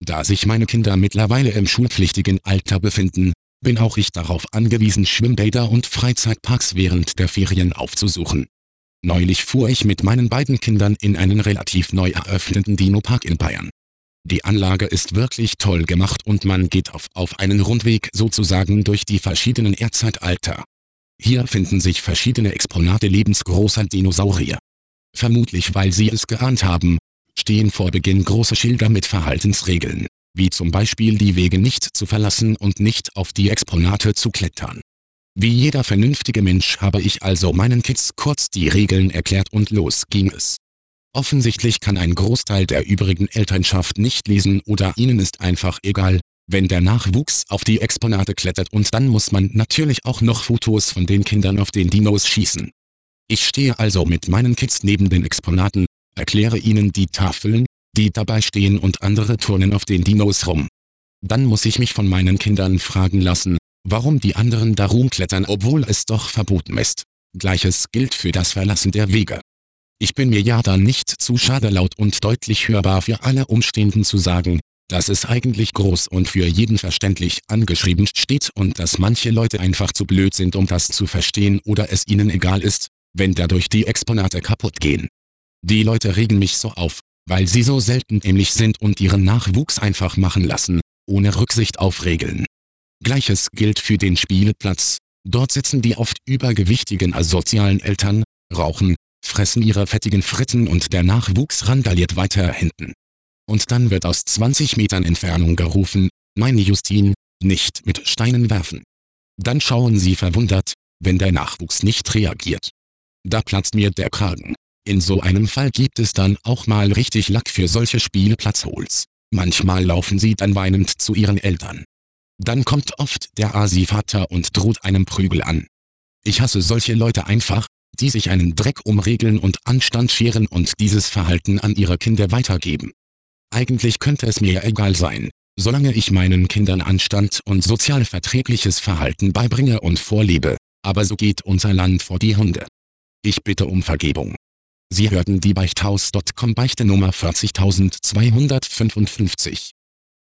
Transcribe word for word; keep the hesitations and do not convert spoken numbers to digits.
Da sich meine Kinder mittlerweile im schulpflichtigen Alter befinden, bin auch ich darauf angewiesen, Schwimmbäder und Freizeitparks während der Ferien aufzusuchen. Neulich fuhr ich mit meinen beiden Kindern in einen relativ neu eröffneten Dino-Park in Bayern. Die Anlage ist wirklich toll gemacht und man geht auf, auf einen Rundweg sozusagen durch die verschiedenen Erdzeitalter. Hier finden sich verschiedene Exponate lebensgroßer Dinosaurier. Vermutlich weil sie es geahnt haben, stehen vor Beginn große Schilder mit Verhaltensregeln, wie zum Beispiel die Wege nicht zu verlassen und nicht auf die Exponate zu klettern. Wie jeder vernünftige Mensch habe ich also meinen Kids kurz die Regeln erklärt und los ging es. Offensichtlich kann ein Großteil der übrigen Elternschaft nicht lesen oder ihnen ist einfach egal, wenn der Nachwuchs auf die Exponate klettert, und dann muss man natürlich auch noch Fotos von den Kindern auf den Dinos schießen. Ich stehe also mit meinen Kids neben den Exponaten, erkläre ihnen die Tafeln, die dabei stehen, und andere turnen auf den Dinos rum. Dann muss ich mich von meinen Kindern fragen lassen, warum die anderen da rumklettern, obwohl es doch verboten ist. Gleiches gilt für das Verlassen der Wege. Ich bin mir ja dann nicht zu schade, laut und deutlich hörbar für alle Umstehenden zu sagen, dass es eigentlich groß und für jeden verständlich angeschrieben steht und dass manche Leute einfach zu blöd sind, um das zu verstehen, oder es ihnen egal ist, wenn dadurch die Exponate kaputt gehen. Die Leute regen mich so auf, weil sie so selten dämlich sind und ihren Nachwuchs einfach machen lassen, ohne Rücksicht auf Regeln. Gleiches gilt für den Spielplatz. Dort sitzen die oft übergewichtigen asozialen Eltern, rauchen, fressen ihre fettigen Fritten und der Nachwuchs randaliert weiter hinten. Und dann wird aus zwanzig Metern Entfernung gerufen, meine Justin, nicht mit Steinen werfen. Dann schauen sie verwundert, wenn der Nachwuchs nicht reagiert. Da platzt mir der Kragen. In so einem Fall gibt es dann auch mal richtig Lack für solche Spielplatzhols. Manchmal laufen sie dann weinend zu ihren Eltern. Dann kommt oft der Asi-Vater und droht einem Prügel an. Ich hasse solche Leute einfach, die sich einen Dreck um Regeln und Anstand scheren und dieses Verhalten an ihre Kinder weitergeben. Eigentlich könnte es mir egal sein, solange ich meinen Kindern Anstand und sozialverträgliches Verhalten beibringe und vorlebe, aber so geht unser Land vor die Hunde. Ich bitte um Vergebung. Sie hörten die Beichthaus Punkt com Beichte Nummer vierzigtausendzweihundertfünfundfünfzig.